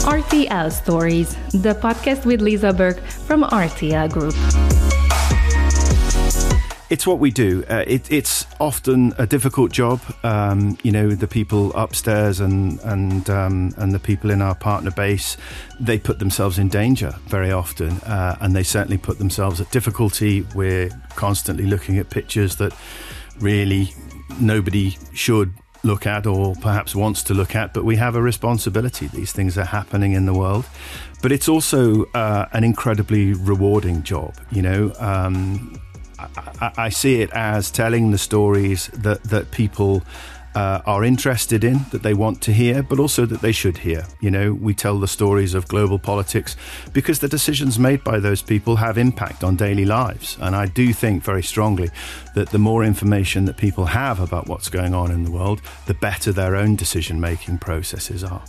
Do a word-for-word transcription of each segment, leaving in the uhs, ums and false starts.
R T L Stories, the podcast with Lisa Burke from R T L Group. It's what we do. Uh, it, it's often a difficult job. Um, you know, the people upstairs and and um, and the people in our partner base, they put themselves in danger very often, uh, and they certainly put themselves at difficulty. We're constantly looking at pictures that really nobody should look at or perhaps wants to look at, but we have a responsibility. These things are happening in the world. But it's also uh, an incredibly rewarding job, you know. Um, I, I see it as telling the stories that, that people uh, are interested in, that they want to hear, but also that they should hear. You know, we tell the stories of global politics because the decisions made by those people have impact on daily lives. And I do think very strongly that the more information that people have about what's going on in the world, the better their own decision-making processes are.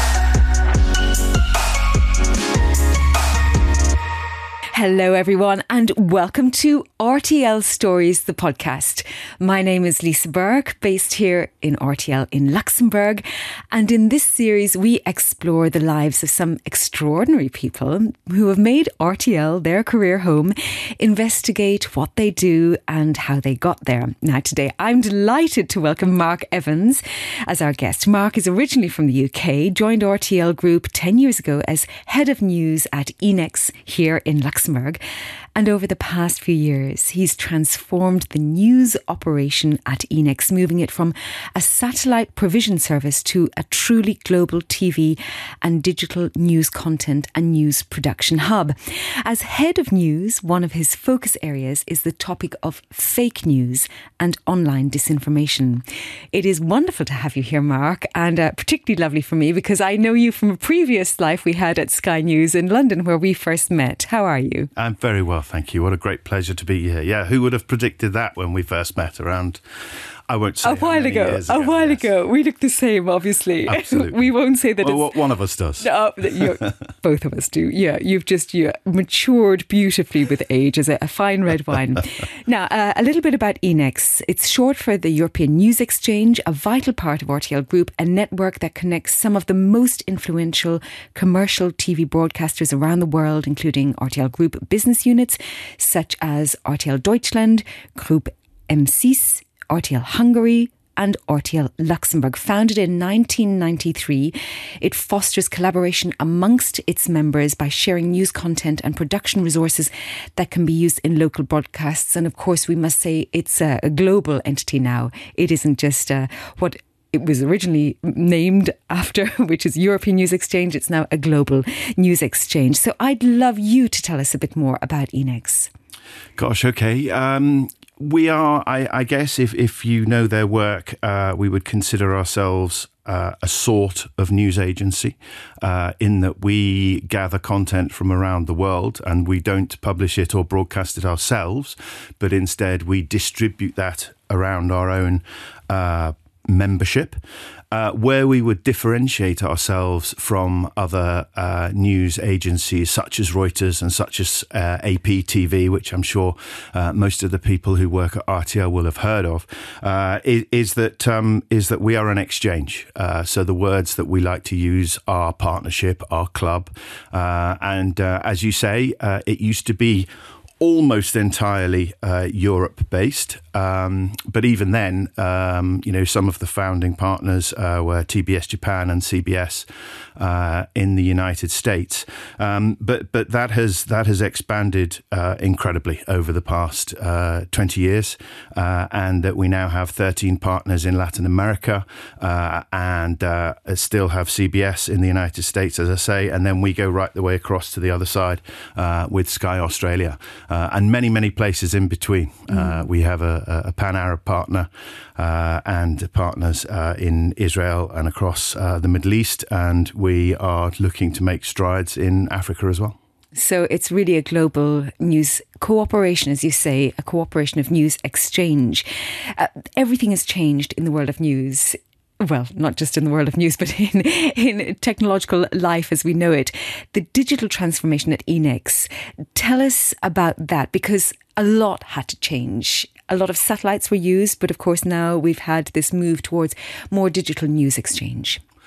Hello, everyone, and welcome to R T L Stories, the podcast. My name is Lisa Burke, based here in R T L in Luxembourg. And in this series, we explore the lives of some extraordinary people who have made R T L their career home, investigate what they do and how they got there. Now, today, I'm delighted to welcome Mark Evans as our guest. Mark is originally from the U K, joined R T L Group ten years ago as head of news at Enex here in Luxembourg. And over the past few years, he's transformed the news operation at Enex, moving it from a satellite provision service to a truly global T V and digital news content and news production hub. As head of news, one of his focus areas is the topic of fake news and online disinformation. It is wonderful to have you here, Mark, and uh, particularly lovely for me because I know you from a previous life we had at Sky News in London where we first met. How are you? I'm very well, thank you. What a great pleasure to be here. Yeah, who would have predicted that when we first met around, I won't say a while ago, ago. A while yes. ago. We look the same, obviously. Absolutely. We won't say that well, it's... one of us does. No, you're, both of us do. Yeah, you've just you matured beautifully with age as a, a fine red wine. Now, uh, a little bit about Enex. It's short for the European News Exchange, a vital part of R T L Group, a network that connects some of the most influential commercial T V broadcasters around the world, including R T L Group business units such as R T L Deutschland, Group M six, R T L Hungary, and R T L Luxembourg. Founded in nineteen ninety-three, it fosters collaboration amongst its members by sharing news content and production resources that can be used in local broadcasts. And of course, we must say it's a, a global entity now. It isn't just uh, what it was originally named after, which is European News Exchange. It's now a global news exchange. So I'd love you to tell us a bit more about Enex. Gosh, okay. Um, we are, I, I guess, if, if you know their work, uh, we would consider ourselves uh, a sort of news agency uh, in that we gather content from around the world and we don't publish it or broadcast it ourselves, but instead we distribute that around our own uh membership. Uh, where we would differentiate ourselves from other uh, news agencies such as Reuters and such as uh, A P T V, which I'm sure uh, most of the people who work at R T L will have heard of, uh, is, is that um, is that we are an exchange. Uh, so the words that we like to use are partnership, our club, uh, and uh, as you say, uh, it used to be almost entirely uh, Europe-based. Um, but even then, um, you know, some of the founding partners uh, were T B S Japan and C B S uh, in the United States. Um, but but that has that has expanded uh, incredibly over the past uh, twenty years, uh, and that we now have thirteen partners in Latin America, uh, and uh, still have C B S in the United States, as I say, and then we go right the way across to the other side uh, with Sky Australia. Uh, and many, many places in between. Mm. Uh, we have a, a pan-Arab partner uh, and partners uh, in Israel and across uh, the Middle East, and we are looking to make strides in Africa as well. So it's really a global news cooperation, as you say, a cooperation of news exchange. Uh, everything has changed in the world of news. Well, not just in the world of news, but in, in technological life as we know it. The digital transformation at Enex. Tell us about that, because a lot had to change. A lot of satellites were used, but of course now we've had this move towards more digital news exchange.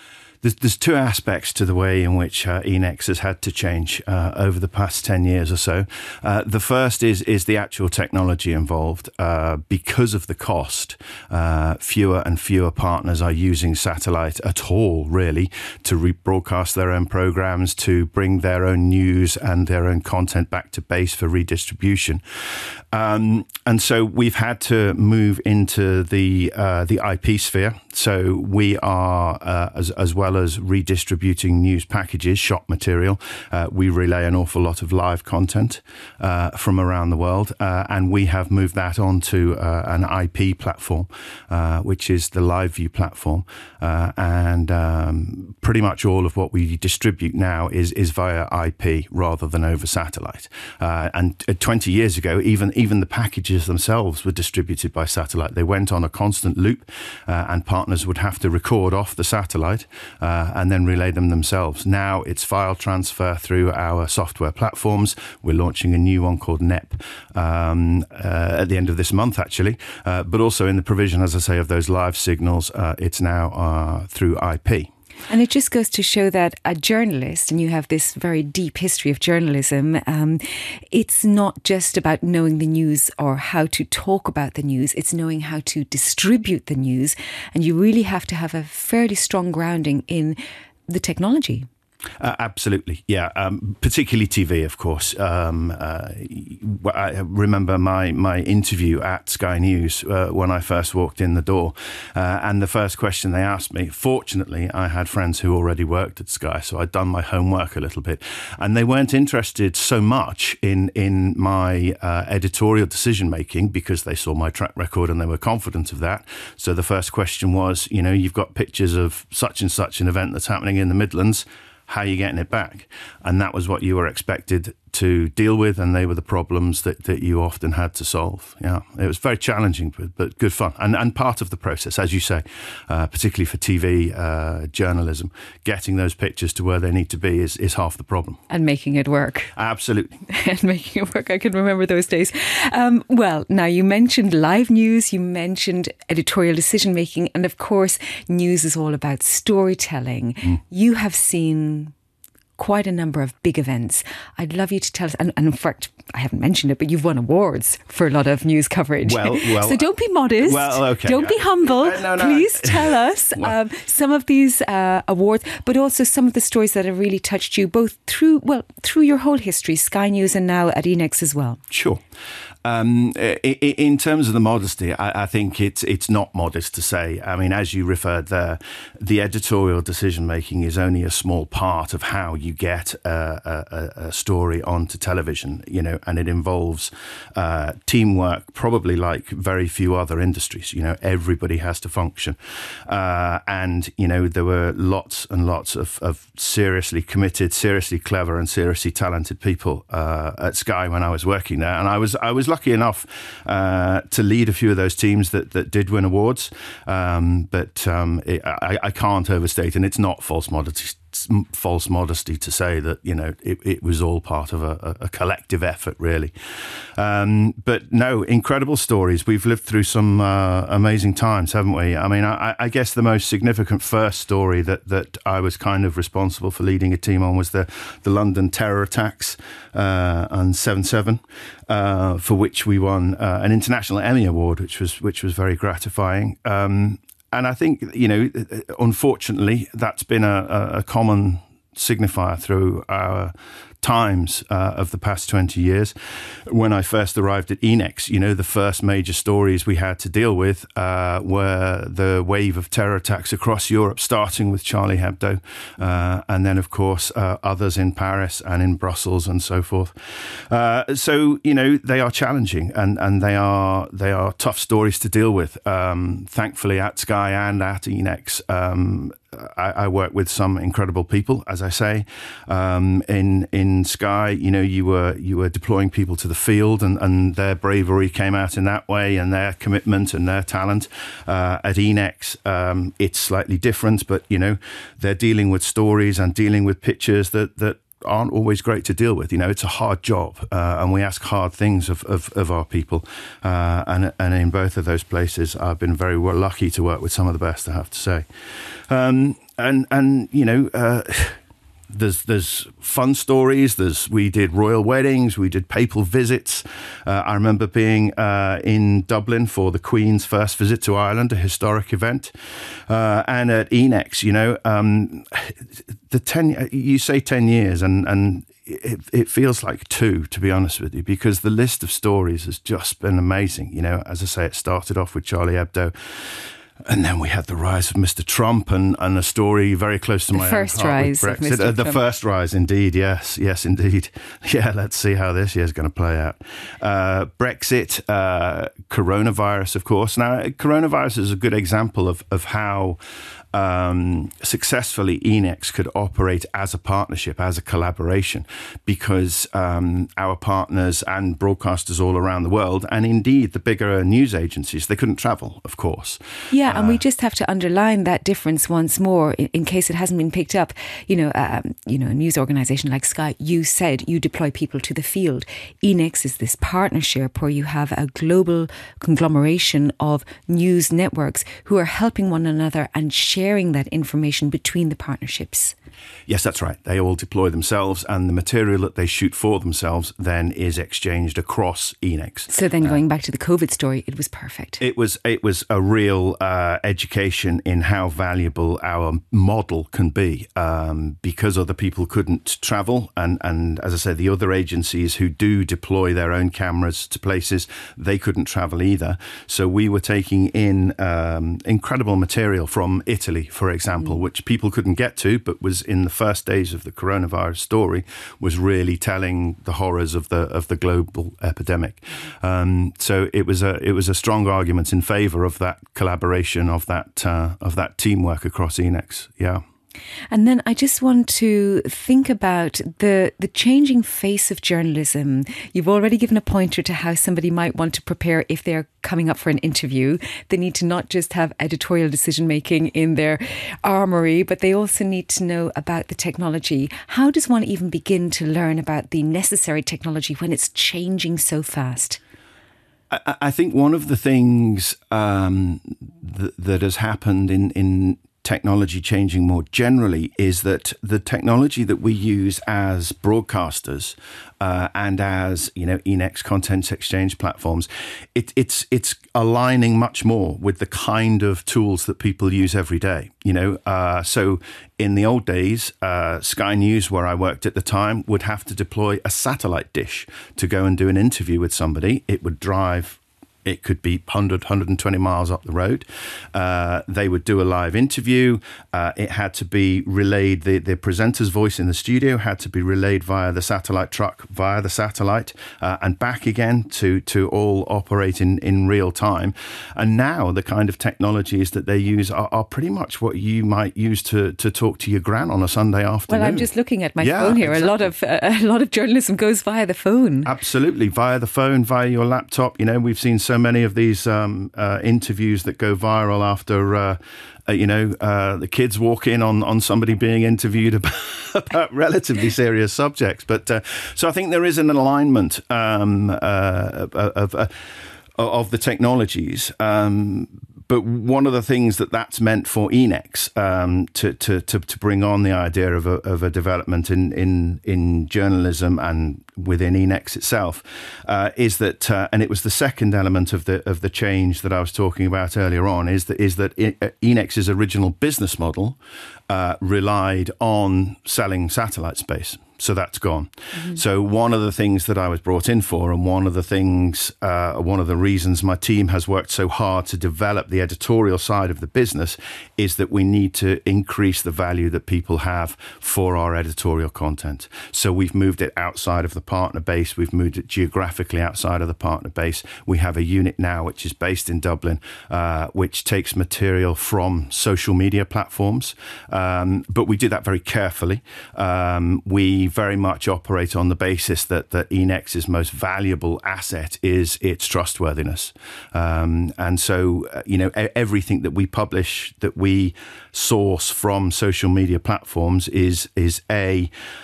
there's, there's two aspects to the way in which uh, E N E X has had to change uh, over the past ten years or so. Uh, the first is is the actual technology involved. Uh, because of the cost, uh, fewer and fewer partners are using satellite at all, really, to rebroadcast their own programs, to bring their own news and their own content back to base for redistribution. Um, and so we've had to move into the uh, the I P sphere. So we are, uh, as, as well as redistributing news packages, shot material, uh, we relay an awful lot of live content uh, from around the world. Uh, and we have moved that onto uh, an I P platform, uh, which is the LiveView platform. Uh, and um, pretty much all of what we distribute now is, is via I P rather than over satellite. Uh, and twenty years ago, even, even the packages themselves were distributed by satellite. They went on a constant loop uh, and partners would have to record off the satellite uh, and then relay them themselves. Now it's file transfer through our software platforms. We're launching a new one called N E P um, uh, at the end of this month, actually. Uh, but also in the provision, as I say, of those live signals, uh, it's now uh, through I P. And it just goes to show that a journalist, and you have this very deep history of journalism, um, it's not just about knowing the news or how to talk about the news, it's knowing how to distribute the news. And you really have to have a fairly strong grounding in the technology. Uh, absolutely, yeah. Um, particularly T V, of course. Um, uh, I remember my, my interview at Sky News uh, when I first walked in the door, uh, and the first question they asked me, fortunately, I had friends who already worked at Sky, so I'd done my homework a little bit, and they weren't interested so much in, in my uh, editorial decision-making because they saw my track record and they were confident of that. So the first question was, you know, you've got pictures of such and such an event that's happening in the Midlands. How are you getting it back? And that was what you were expected to deal with, and they were the problems that, that you often had to solve. Yeah, it was very challenging, but, but good fun. And and part of the process, as you say, uh, particularly for T V uh, journalism, getting those pictures to where they need to be is, is half the problem. And making it work. Absolutely. And making it work. I can remember those days. Um, well, now you mentioned live news, you mentioned editorial decision making, and of course, news is all about storytelling. Mm. You have seen quite a number of big events. I'd love you to tell us, and, and in fact, I haven't mentioned it, but you've won awards for a lot of news coverage. Well, well, so don't be modest. Well, okay. Don't be humble. Uh, no, no, Please tell us well, um, some of these uh, awards, but also some of the stories that have really touched you, both through well through your whole history, Sky News, and now at E N E X as well. Sure. Um, in terms of the modesty, I, I think it's it's not modest to say. I mean, as you referred there, the editorial decision making is only a small part of how you get a, a, a story onto television. You know, and it involves uh, teamwork, probably like very few other industries. You know, everybody has to function, uh, and you know there were lots and lots of, of seriously committed, seriously clever, and seriously talented people uh, at Sky when I was working there, and I was I was. lucky enough uh, to lead a few of those teams that, that did win awards, um, but um, it, I, I can't overstate, and it's not false modesty, false modesty to say that you know it, it was all part of a, a collective effort, really. Um, but no, incredible stories. We've lived through some uh, amazing times, haven't we? I mean, I, I guess the most significant first story that that I was kind of responsible for leading a team on was the the London terror attacks uh, on seven seven. Uh, for which we won uh, an international Emmy Award, which was which was very gratifying. Um, and I think, you know, unfortunately, that's been a, a common signifier through our times uh, of the past twenty years. When I first arrived at E N E X, you know, the first major stories we had to deal with uh, were the wave of terror attacks across Europe, starting with Charlie Hebdo, uh, and then, of course, uh, others in Paris and in Brussels and so forth. Uh, so, you know, they are challenging and, and they are they are tough stories to deal with. Um, thankfully, at Sky and at E N E X, um, I, I work with some incredible people, as I say. Um, in in Sky, you know, you were you were deploying people to the field, and, and their bravery came out in that way, and their commitment and their talent. Uh, at E N E X, um, it's slightly different, but you know, they're dealing with stories and dealing with pictures that that aren't always great to deal with. You know, it's a hard job, uh, and we ask hard things of, of, of our people. Uh, and, and in both of those places, I've been very well lucky to work with some of the best, I have to say. Um, and, and, you know, uh, There's there's fun stories. There's we did royal weddings. We did papal visits. Uh, I remember being uh, in Dublin for the Queen's first visit to Ireland, a historic event, uh, and at ENEX. You know, um, the ten. You say ten years, and and. It, it feels like two, to be honest with you, because the list of stories has just been amazing. You know, as I say, it started off with Charlie Hebdo. And then we had the rise of Mister Trump and, and a story very close to the my first own heart rise with of Brexit. Mister Uh, the Trump. first rise, indeed. Yes, yes, indeed. Yeah, let's see how this year's going to play out. Uh, Brexit, uh, coronavirus, of course. Now, coronavirus is a good example of, of how um, successfully ENEX could operate as a partnership, as a collaboration, because um, our partners and broadcasters all around the world, and indeed the bigger news agencies, they couldn't travel, of course. Yeah, and we just have to underline that difference once more in, in case it hasn't been picked up. You know, um, you know, a news organisation like Sky, you said you deploy people to the field. ENEX is this partnership where you have a global conglomeration of news networks who are helping one another and sharing that information between the partnerships. Yes, that's right. They all deploy themselves, and the material that they shoot for themselves then is exchanged across ENEX. So then going uh, back to the COVID story, it was perfect. It was it was a real uh, education in how valuable our model can be, um, because other people couldn't travel. And, and as I said, the other agencies who do deploy their own cameras to places, they couldn't travel either. So we were taking in um, incredible material from Italy, for example, mm. which people couldn't get to, but was in the first days of the coronavirus story, was really telling the horrors of the of the global epidemic. Um, so it was a it was a strong argument in favour of that collaboration, of that uh, of that teamwork across ENEX. Yeah. And then I just want to think about the the changing face of journalism. You've already given a pointer to how somebody might want to prepare if they're coming up for an interview. They need to not just have editorial decision making in their armoury, but they also need to know about the technology. How does one even begin to learn about the necessary technology when it's changing so fast? I, I think one of the things um, th- that has happened in in technology changing more generally is that the technology that we use as broadcasters uh, and as, you know, ENEX content exchange platforms, it, it's it's aligning much more with the kind of tools that people use every day. You know, uh, so in the old days, uh, Sky News, where I worked at the time, would have to deploy a satellite dish to go and do an interview with somebody. It would drive. It could be one hundred, one hundred twenty miles up the road. Uh, they would do a live interview. Uh, it had to be relayed, the, the presenter's voice in the studio had to be relayed via the satellite truck, via the satellite, uh, and back again to, to all operate in, in real time. And now the kind of technologies that they use are, are pretty much what you might use to, to talk to your gran on a Sunday afternoon. Well, I'm just looking at my yeah, phone here. Exactly. A lot of uh, a lot of journalism goes via the phone. Absolutely, via the phone, via your laptop. You know, we've seen so So many of these um, uh, interviews that go viral after, uh, uh, you know, uh, the kids walk in on, on somebody being interviewed about, about relatively serious subjects. But uh, so I think there is an alignment um, uh, of, uh, of the technologies. Um, But one of the things that that's meant for ENEX um, to, to, to, to bring on the idea of a, of a development in, in, in journalism and within ENEX itself uh, is that, uh, and it was the second element of the of the change that I was talking about earlier on, is that is that ENEX's original business model uh, relied on selling satellite space. So that's gone. Mm-hmm. So one of the things that I was brought in for, and one of the things, uh, one of the reasons my team has worked so hard to develop the editorial side of the business, is that we need to increase the value that people have for our editorial content. So we've moved it outside of the partner base. We've moved it geographically outside of the partner base. We have a unit now which is based in Dublin, uh, which takes material from social media platforms. Um, but we do that very carefully. Um, we very much operate on the basis that, that ENEX's most valuable asset is its trustworthiness. Um, and so, uh, you know, everything that we publish, that we source from social media platforms is, is A,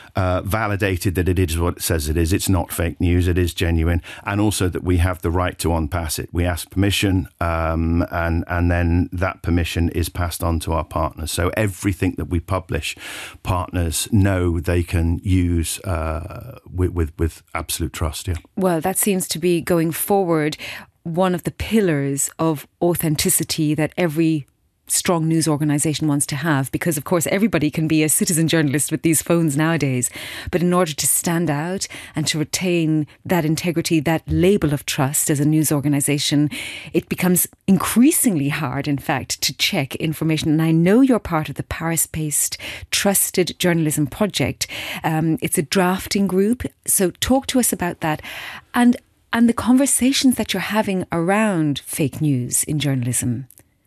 uh, validated that it is what it says it is. It's not fake news. It is genuine. And also that we have the right to unpass it. We ask permission um, and, and then that permission is passed on to our partners. So everything that we publish, partners know they can use uh, with, with, with absolute trust. Yeah. Well, that seems to be going forward one of the pillars of authenticity that every strong news organisation wants to have, because of course everybody can be a citizen journalist with these phones nowadays, but in order to stand out and to retain that integrity, that label of trust as a news organisation, it becomes increasingly hard, in fact, to check information. And I know you're part of the Paris-based Trusted Journalism Project. Um, it's a drafting group, so talk to us about that and and the conversations that you're having around fake news in journalism.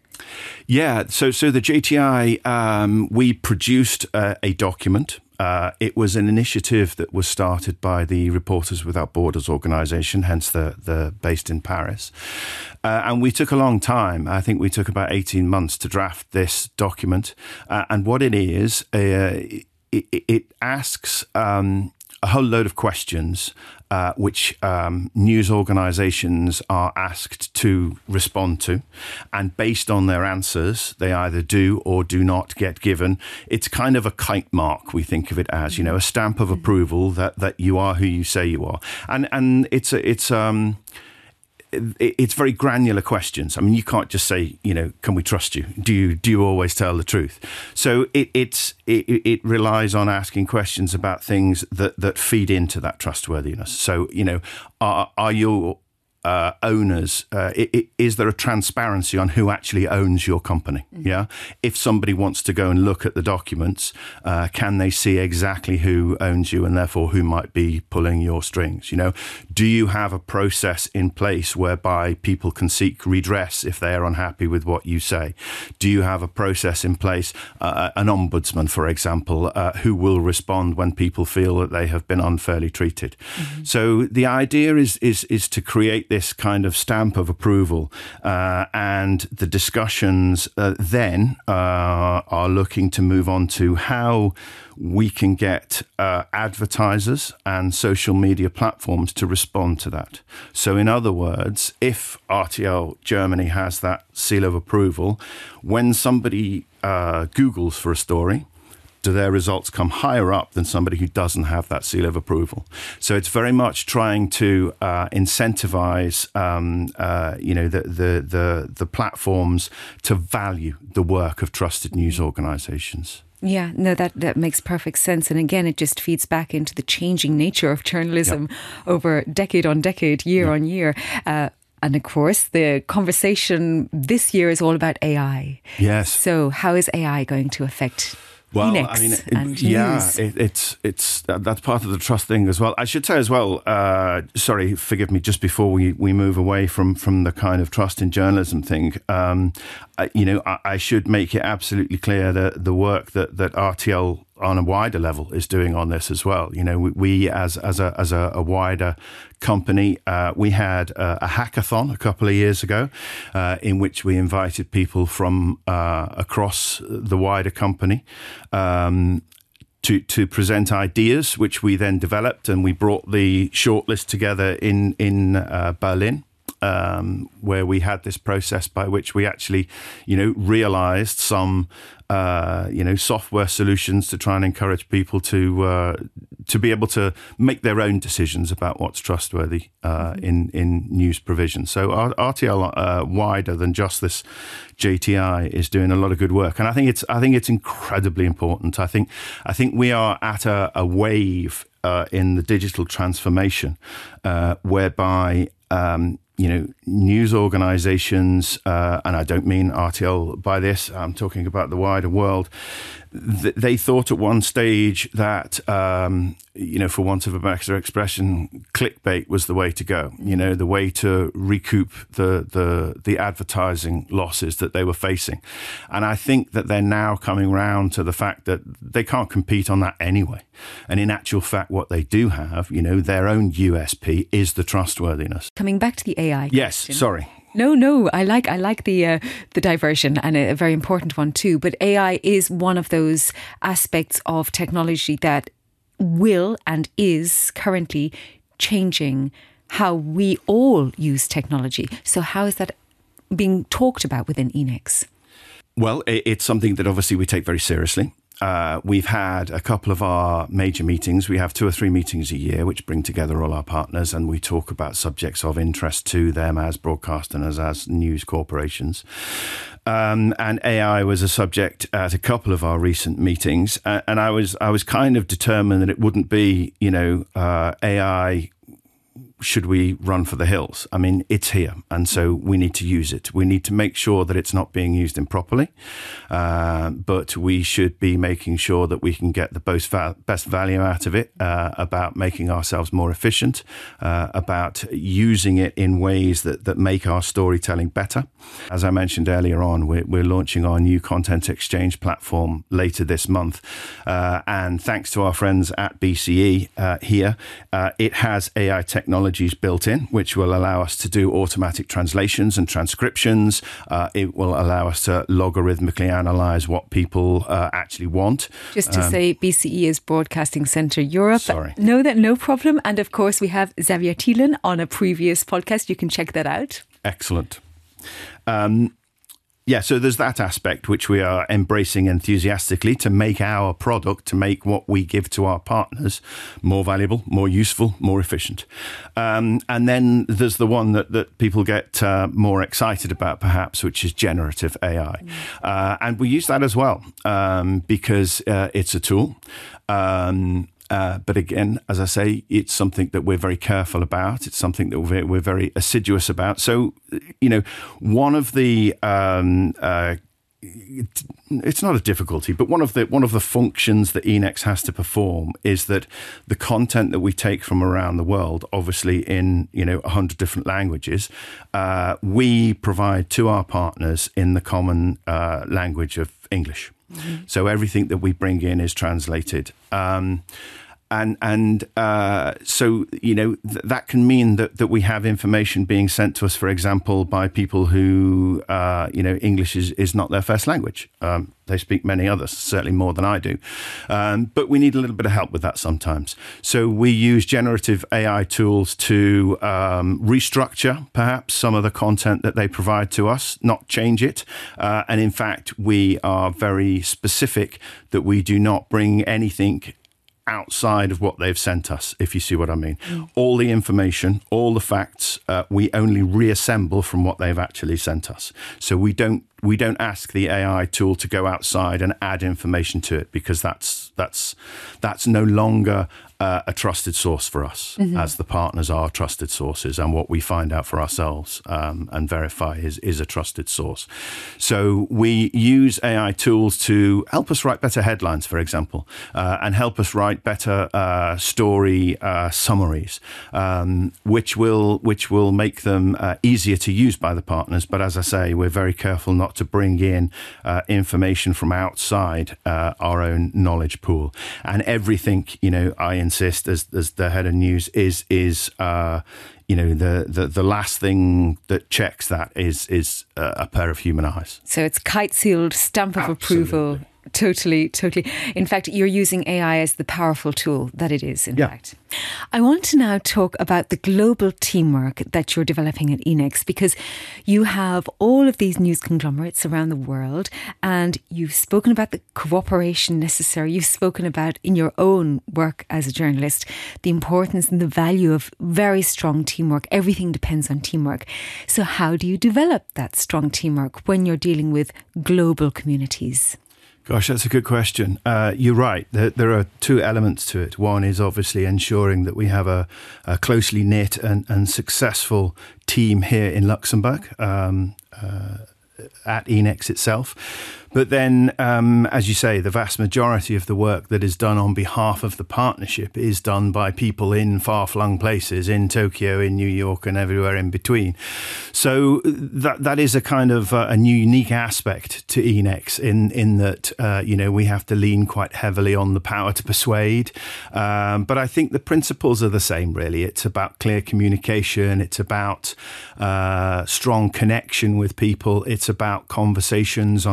Yeah, so so the J T I, um, we produced uh, a document. Uh, it was an initiative that was started by the Reporters Without Borders organisation, hence the the based in Paris. Uh, and we took a long time. I think we took about eighteen months to draft this document. Uh, and what it is, uh, it, it asks um, a whole load of questions Uh, which um, news organisations are asked to respond to. And based on their answers, they either do or do not get given. It's kind of a kite mark, we think of it as, you know, a stamp of approval that, that you are who you say you are. And and it's a, it's um it's very granular questions. I mean, you can't just say, you know, can we trust you? Do you do you always tell the truth? So it it's it, it relies on asking questions about things that, that feed into that trustworthiness. So, you know, are are your uh, owners, uh, it, it, is there a transparency on who actually owns your company? Mm-hmm. Yeah. If somebody wants to go and look at the documents, uh, can they see exactly who owns you and therefore who might be pulling your strings? You know, do you have a process in place whereby people can seek redress if they are unhappy with what you say? Do you have a process in place, uh, an ombudsman, for example, uh, who will respond when people feel that they have been unfairly treated? Mm-hmm. So the idea is, is, is to create this kind of stamp of approval, uh, and the discussions uh, then uh, are looking to move on to how we can get uh, advertisers and social media platforms to respond to that. So in other words, if R T L Germany has that seal of approval, when somebody uh, Googles for a story, do their results come higher up than somebody who doesn't have that seal of approval? So it's very much trying to uh, incentivize, um, uh, you know, the, the the the platforms to value the work of trusted news organizations. Yeah, no, that, that makes perfect sense. And again, it just feeds back into the changing nature of journalism yep. over decade on decade, year yep. on year. Uh, And of course, the conversation this year is all about A I. Yes. So how is A I going to affect Well, Phoenix I mean, it, and yeah, news? it, it's it's that's part of the trust thing as well. I should say as well. Uh, sorry, forgive me. Just before we, we move away from, from the kind of trust in journalism thing, um, I, you know, I, I should make it absolutely clear that the work that, that R T L on a wider level is doing on this as well. You know, we, we as as a as a, a wider company, uh, we had a, a hackathon a couple of years ago, uh, in which we invited people from uh, across the wider company um, to to present ideas, which we then developed, and we brought the shortlist together in in uh, Berlin. Um, where we had this process by which we actually, you know, realized some, uh, you know, software solutions to try and encourage people to uh, to be able to make their own decisions about what's trustworthy uh, mm-hmm. in in news provision. So R T L, uh, wider than just this J T I, is doing a lot of good work, and I think it's I think it's incredibly important. I think I think we are at a, a wave uh, in the digital transformation uh, whereby. Um, You know, news organizations, uh, and I don't mean R T L by this, I'm talking about the wider world. Th- they thought at one stage that, um, you know, for want of a better expression, clickbait was the way to go, you know, the way to recoup the, the, the advertising losses that they were facing. And I think that they're now coming round to the fact that they can't compete on that anyway. And in actual fact, what they do have, you know, their own U S P is the trustworthiness. Coming back to the A I Yes, question. sorry. No, no, I like I like the uh, the diversion, and a, a very important one too. But A I is one of those aspects of technology that will and is currently changing how we all use technology. So how is that being talked about within Enex? Well, it's something that obviously we take very seriously. Uh, we've had a couple of our major meetings. We have two or three meetings a year which bring together all our partners, and we talk about subjects of interest to them as broadcasters, as news corporations. Um, and A I was a subject at a couple of our recent meetings, uh, and I was I was kind of determined that it wouldn't be, you know, uh, A I. Should we run for the hills? I mean, it's here, and so we need to use it. We need to make sure that it's not being used improperly, uh, but we should be making sure that we can get the best, val- best value out of it, uh, about making ourselves more efficient, uh, about using it in ways that, that make our storytelling better. As I mentioned earlier on, we're, we're launching our new content exchange platform later this month, uh, and thanks to our friends at B C E uh, here, uh, it has A I technology built in, which will allow us to do automatic translations and transcriptions. Uh, it will allow us to logarithmically analyze what people uh, actually want. Just to um, say, B C E is Broadcasting Centre Europe. Sorry. No, that no problem. And of course, we have Xavier Thielen on a previous podcast. You can check that out. Excellent. Um, Yeah, so there's that aspect which we are embracing enthusiastically to make our product, to make what we give to our partners more valuable, more useful, more efficient. Um, and then there's the one that, that people get uh, more excited about, perhaps, which is generative A I. Mm. Uh, and we use that as well um, because uh, it's a tool. Um Uh, but again, as I say, it's something that we're very careful about. It's something that we're, we're very assiduous about. So, you know, one of the um, uh, it's not a difficulty, but one of the one of the functions that Enex has to perform is that the content that we take from around the world, obviously in you know a hundred different languages, uh, we provide to our partners in the common uh, language of English. Mm-hmm. So everything that we bring in is translated. Um, And and uh, so, you know, th- that can mean that, that we have information being sent to us, for example, by people who, uh, you know, English is, is not their first language. Um, they speak many others, certainly more than I do. Um, but we need a little bit of help with that sometimes. So we use generative A I tools to um, restructure perhaps some of the content that they provide to us, not change it. Uh, and in fact, we are very specific that we do not bring anything outside of what they've sent us, if you see what I mean. Mm. All the information, all the facts, uh, we only reassemble from what they've actually sent us. So we don't we don't ask the A I tool to go outside and add information to it, because that's that's that's no longer uh, a trusted source for us, mm-hmm. as the partners are trusted sources, and what we find out for ourselves um, and verify is, is a trusted source. So we use A I tools to help us write better headlines, for example, uh, and help us write better uh, story uh, summaries, um, which will which will make them uh, easier to use by the partners. But as I say, we're very careful not to bring in uh, information from outside uh, our own knowledge pool. And everything, you know, I insist as as the head of news is is uh, you know the, the the last thing that checks that is is uh, a pair of human eyes. So it's kite sealed, stamp of Absolutely. approval. Totally, totally. In fact, you're using A I as the powerful tool that it is, in yeah. fact. I want to now talk about the global teamwork that you're developing at Enex, because you have all of these news conglomerates around the world, and you've spoken about the cooperation necessary. You've spoken about, in your own work as a journalist, the importance and the value of very strong teamwork. Everything depends on teamwork. So how do you develop that strong teamwork when you're dealing with global communities? Gosh, that's a good question. Uh, you're right. There, there are two elements to it. One is obviously ensuring that we have a, a closely knit and, and successful team here in Luxembourg, um, uh, at Enex itself. But then, um, as you say, the vast majority of the work that is done on behalf of the partnership is done by people in far-flung places, in Tokyo, in New York, and everywhere in between. So that that is a kind of uh, a new, unique aspect to Enex in in that uh, you know we have to lean quite heavily on the power to persuade. Um, but I think the principles are the same. Really, it's about clear communication. It's about uh, strong connection with people. It's about conversations on a regular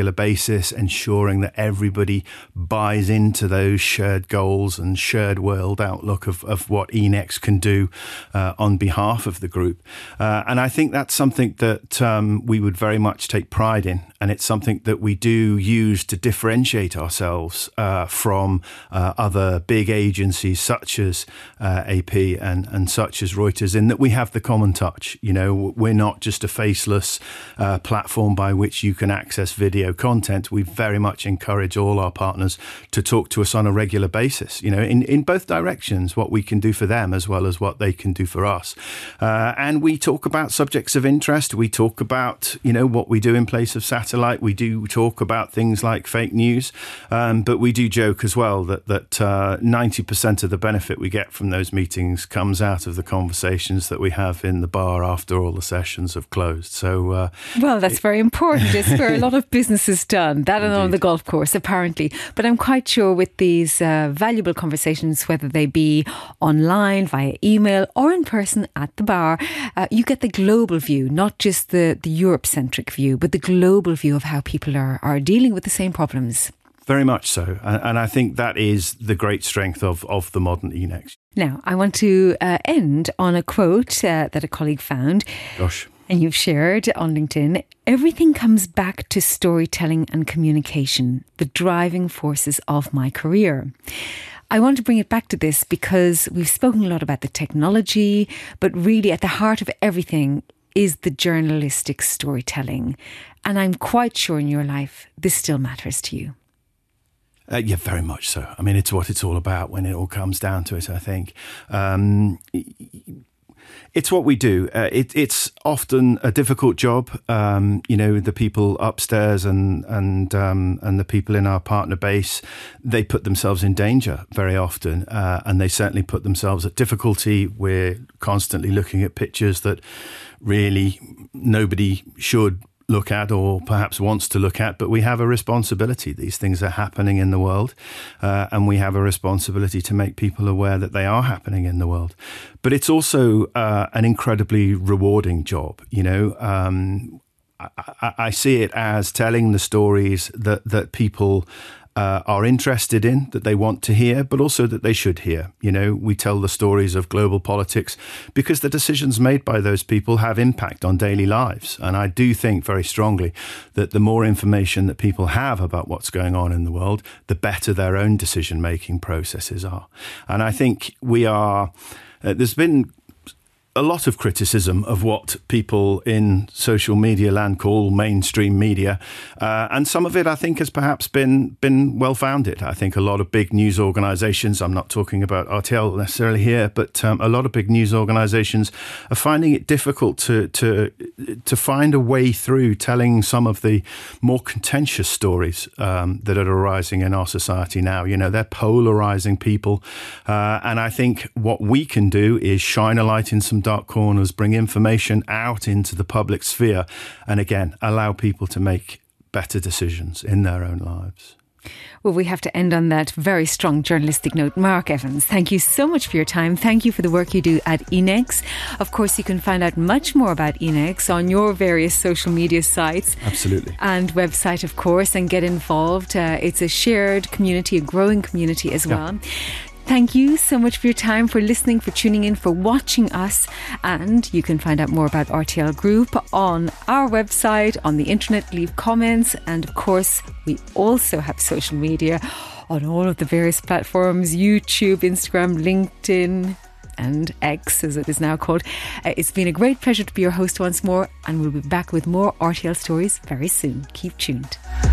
regular basis, ensuring that everybody buys into those shared goals and shared world outlook of, of what E N E X can do uh, on behalf of the group. Uh, and I think that's something that um, we would very much take pride in. And it's something that we do use to differentiate ourselves uh, from uh, other big agencies such as uh, A P and, and such as Reuters, in that we have the common touch. You know, we're not just a faceless uh, platform by which you can access video content. We very much encourage all our partners to talk to us on a regular basis, you know, in, in both directions, what we can do for them as well as what they can do for us. Uh, and we talk about subjects of interest. We talk about, you know, what we do in place of satellite. We do talk about things like fake news, um, but we do joke as well that that uh, ninety percent of the benefit we get from those meetings comes out of the conversations that we have in the bar after all the sessions have closed. So, uh, well, that's it, very important. It's where a lot of business is done. That and on the golf course, apparently. But I'm quite sure with these uh, valuable conversations, whether they be online, via email, or in person at the bar, uh, you get the global view, not just the the Europe-centric view, but the global view of how people are, are dealing with the same problems. Very much so. And, and I think that is the great strength of, of the modern E N E X. Now, I want to uh, end on a quote uh, that a colleague found. Gosh. And you've shared on LinkedIn. Everything comes back to storytelling and communication, the driving forces of my career. I want to bring it back to this because we've spoken a lot about the technology, but really at the heart of everything is the journalistic storytelling. And I'm quite sure in your life, this still matters to you. Uh, yeah, very much so. I mean, it's what it's all about when it all comes down to it, I think. Um, it's what we do. Uh, it, it's often a difficult job. Um, you know, the people upstairs and and um, and the people in our partner base, they put themselves in danger very often, uh, and they certainly put themselves at difficulty. We're constantly looking at pictures that really nobody should look at or perhaps wants to look at, but we have a responsibility. These things are happening in the world, uh, and we have a responsibility to make people aware that they are happening in the world. But it's also uh, an incredibly rewarding job. You know, um, I, I, I see it as telling the stories that, that people Uh, are interested in, that they want to hear, but also that they should hear. You know, we tell the stories of global politics because the decisions made by those people have impact on daily lives. And I do think very strongly that the more information that people have about what's going on in the world, the better their own decision-making processes are. And I think we are, uh, there's been a lot of criticism of what people in social media land call mainstream media. Uh, and some of it, I think, has perhaps been been well-founded. I think a lot of big news organizations, I'm not talking about R T L necessarily here, but um, a lot of big news organizations are finding it difficult to, to, to find a way through telling some of the more contentious stories um, that are arising in our society now. You know, they're polarizing people. Uh, and I think what we can do is shine a light in some dark corners, bring information out into the public sphere, and again, allow people to make better decisions in their own lives. Well, we have to end on that very strong journalistic note. Mark Evans, thank you so much for your time. Thank you for the work you do at E N E X. Of course, you can find out much more about E N E X on your various social media sites. Absolutely. And website, of course, and get involved. Uh, it's a shared community, a growing community as well. Yeah. Thank you so much for your time, for listening, for tuning in, for watching us. And you can find out more about R T L Group on our website, on the internet, leave comments. And of course, we also have social media on all of the various platforms, YouTube, Instagram, LinkedIn and X, as it is now called. Uh, it's been a great pleasure to be your host once more, and we'll be back with more R T L stories very soon. Keep tuned.